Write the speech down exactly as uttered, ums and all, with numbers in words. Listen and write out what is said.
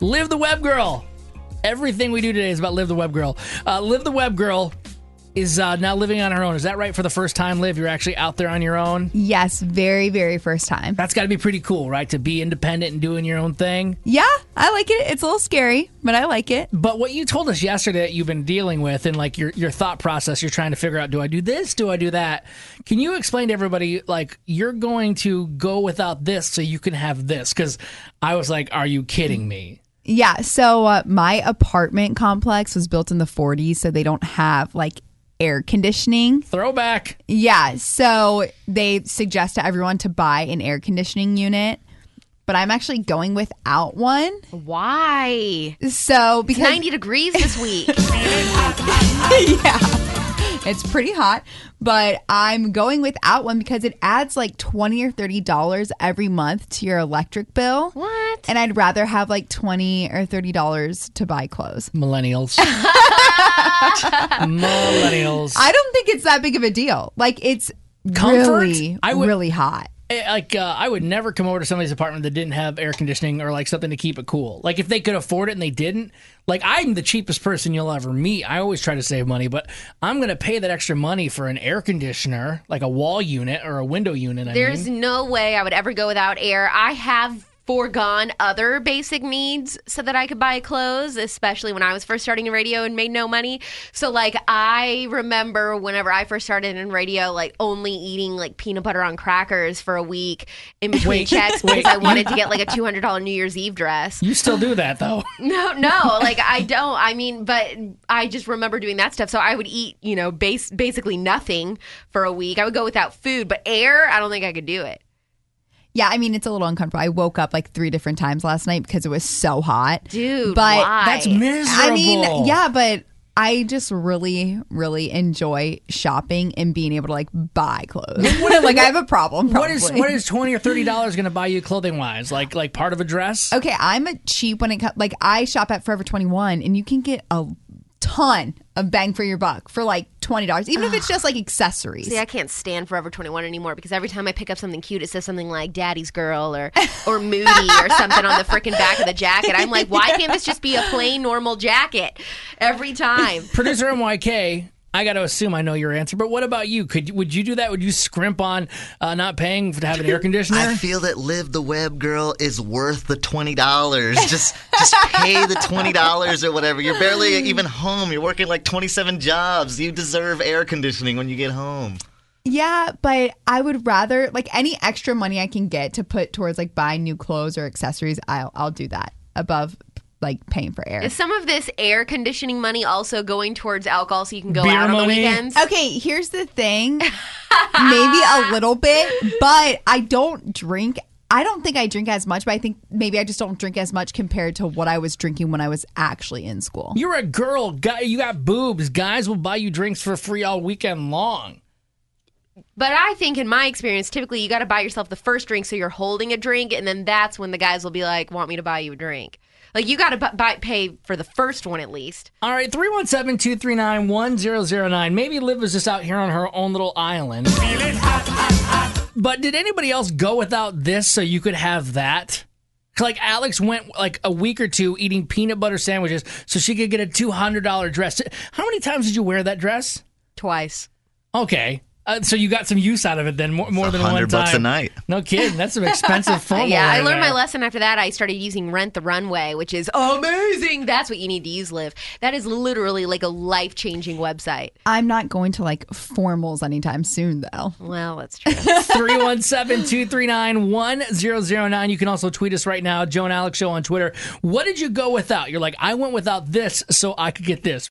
Liv the Web Girl. Everything we do today is about Liv the Web Girl. Uh, Liv the Web Girl is uh, now living on her own. Is that right? For the first time, Liv, you're actually out there on your own? Yes, very, very first time. That's got to be pretty cool, right? To be independent and doing your own thing. Yeah, I like it. It's a little scary, but I like it. But what you told us yesterday that you've been dealing with and like your, your thought process, you're trying to figure out, do I do this? Do I do that? Can you explain to everybody, like, you're going to go without this so you can have this? Because I was like, are you kidding me? Yeah, so uh, my apartment complex was built in the forties, so they don't have, like, air conditioning. Throwback. Yeah, so they suggest to everyone to buy an air conditioning unit, but I'm actually going without one. Why? So because it's ninety degrees this week. Yeah. It's pretty hot, but I'm going without one because it adds like twenty or thirty dollars every month to your electric bill. What? And I'd rather have like twenty or thirty dollars to buy clothes. Millennials. Millennials. I don't think it's that big of a deal. Like, it's Comfort? really, I would- really hot. Like, uh, I would never come over to somebody's apartment that didn't have air conditioning or like something to keep it cool. Like, if they could afford it and they didn't, like, I'm the cheapest person you'll ever meet. I always try to save money, but I'm going to pay that extra money for an air conditioner, like a wall unit or a window unit. I There's mean. no way I would ever go without air. I have foregone other basic needs so that I could buy clothes, especially when I was first starting in radio and made no money. So, like, I remember whenever I first started in radio, like, only eating, like, peanut butter on crackers for a week in between Wait, checks because wait. I wanted to get, like, a two hundred dollars New Year's Eve dress. You still do that, though. No, no, like, I don't. I mean, but I just remember doing that stuff. So I would eat, you know, base, basically nothing for a week. I would go without food, but air, I don't think I could do it. Yeah, I mean, it's a little uncomfortable. I woke up like three different times last night because it was so hot. Dude, but why? That's miserable. I mean, yeah, but I just really, really enjoy shopping and being able to like buy clothes. Like, I have a problem. What is probably. what is twenty or thirty dollars going to buy you clothing wise? Like like part of a dress? Okay, I'm a cheap when it comes. Like, I shop at Forever twenty-one, and you can get a ton of bang for your buck for like twenty dollars, even if it's just like accessories. See, I can't stand Forever twenty-one anymore because every time I pick up something cute, it says something like Daddy's Girl or or Moody or something on the freaking back of the jacket. I'm like, why can't this just be a plain, normal jacket every time? Producer M Y K, I got to assume I know your answer, but what about you? Could Would you do that? Would you scrimp on uh, not paying to have an air conditioner? I feel that Liv the Web Girl is worth the twenty dollars. Just just pay the twenty dollars or whatever. You're barely even home. You're working like twenty-seven jobs. You deserve air conditioning when you get home. Yeah, but I would rather, like, any extra money I can get to put towards like buying new clothes or accessories, I'll I'll do that above like paying for air. Is some of this air conditioning money also going towards alcohol so you can go Beer out on money? the weekends? Okay, here's the thing. Maybe a little bit, but I don't drink. I don't think I drink as much, but I think maybe I just don't drink as much compared to what I was drinking when I was actually in school. You're a girl. Guy, you got boobs. Guys will buy you drinks for free all weekend long. But I think in my experience, typically you got to buy yourself the first drink so you're holding a drink, and then that's when the guys will be like, want me to buy you a drink. Like, you got to bu- buy, pay for the first one at least. All right, three one seven, two three nine, one zero zero nine. Maybe Liv was just out here on her own little island. But did anybody else go without this so you could have that? Like, Alex went like a week or two eating peanut butter sandwiches so she could get a two hundred dollars dress. How many times did you wear that dress? Twice. Okay. Uh, so you got some use out of it then, more, more than one time. one hundred bucks a night. No kidding. That's some expensive FOMO. Yeah, I right learned there. my lesson after that. I started using Rent the Runway, which is amazing. That's what you need to use, Liv. That is literally like a life-changing website. I'm not going to like formals anytime soon, though. Well, that's true. three one seven, two three nine, one zero zero nine. You can also tweet us right now, Joe and Alex Show on Twitter. What did you go without? You're like, I went without this so I could get this.